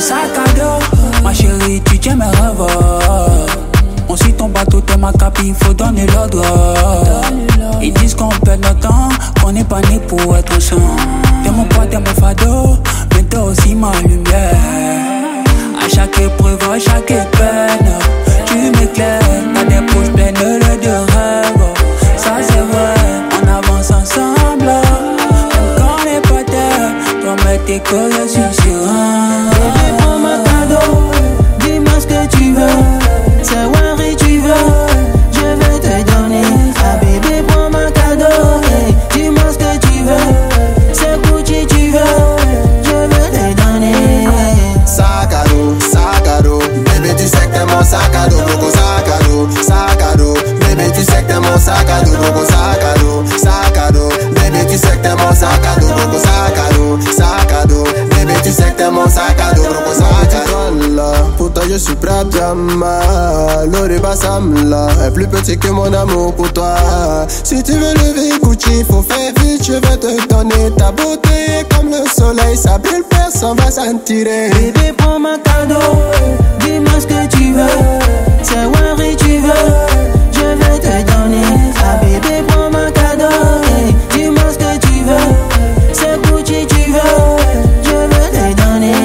sac à dos. Ma chérie, tu tiens mes rêves. On suit ton bateau, t'es ma capi, il faut donner l'ordre. Ils disent qu'on perd notre temps, qu'on n'est pas né pour être ensemble. T'es mon poids, t'es mon fado, mais t'es aussi ma lumière. À chaque épreuve, à chaque peine, tu m'éclaires. T'as des poches pleines de rêves. Ça c'est vrai, on avance ensemble. Même quand on n'est pas terre, promets tes que je suis sûr. Bébé, prends ma cadeau, dis-moi ce que tu veux. C'est Wari tu veux, je vais te donner. Ah bébé, prends ma cadeau, hey, dis-moi ce que tu veux. C'est Gucci tu veux, je vais te donner. Sac à dos, bébé tu sais que t'es mon sac à dos, beaucoup sac à dos, bébé tu sais que t'es mon sac à dos, beaucoup sac à dos, bébé tu sais que t'es mon sac à dos, beaucoup sac à dos, bébé tu sais que t'es mon sac à dos, beaucoup sac à dos. Pour toi je suis prêt à Diamma, l'Oriba Samla est plus petit que mon amour pour toi. Si tu veux lever Gucci, faut faire vite, je vais te donner ta beauté comme le soleil, sa belle personne va s'en tirer. Bébé, prends ma cadeau, dis-moi ce que tu veux. C'est Wari tu veux, je vais te donner. Ah bébé, prends ma cadeau, hey, dis-moi ce que tu veux. C'est Gucci tu veux, je vais te donner.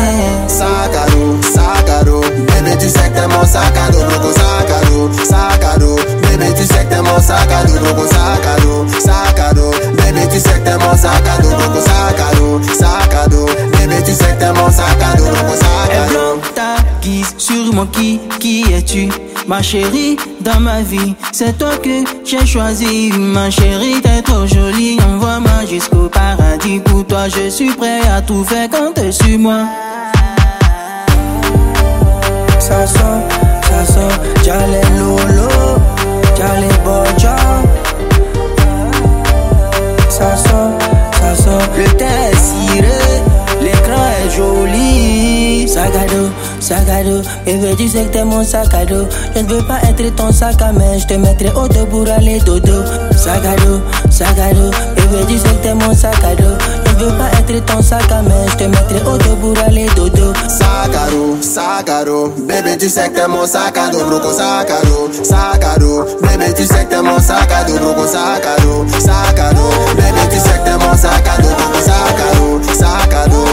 Sac à dos, bébé tu sais que t'es mon sac à dos, beaucoup sac à dos, bébé tu sais que t'es mon sac à dos, beaucoup sac à dos, bébé tu sais que t'es mon sac à dos, beaucoup sac à dos, bébé tu sais que t'es mon sac à dos, beaucoup sac à dos. Elle ta guise sur mon qui es-tu? Ma chérie, dans ma vie, c'est toi que j'ai choisi. Ma chérie, t'es trop jolie, envoie-moi jusqu'au paradis. Pour toi, je suis prêt à tout faire quand t'es sur moi. Ça sort, y'a les lolo, y'a les boja. Ça sort, le teint est ciré, l'écran est joli. Sac à dos, bébé tu sais que t'es mon sac à dos. Je ne veux pas être ton sac à main, je te mettrai au dos pour aller dodo. Sac à dos, bébé tu sais que t'es mon sac à dos. Je ne veux pas être ton sac à main, je te mettrai au dos pour aller dodo. Sac à dos, bébé tu sais que t'es mon sac à dos, beaucoup sac à dos, bébé tu sais que t'es mon sac à dos, beaucoup sac à dos, bébé tu sais que t'es mon sac à dos, beaucoup sac à dos,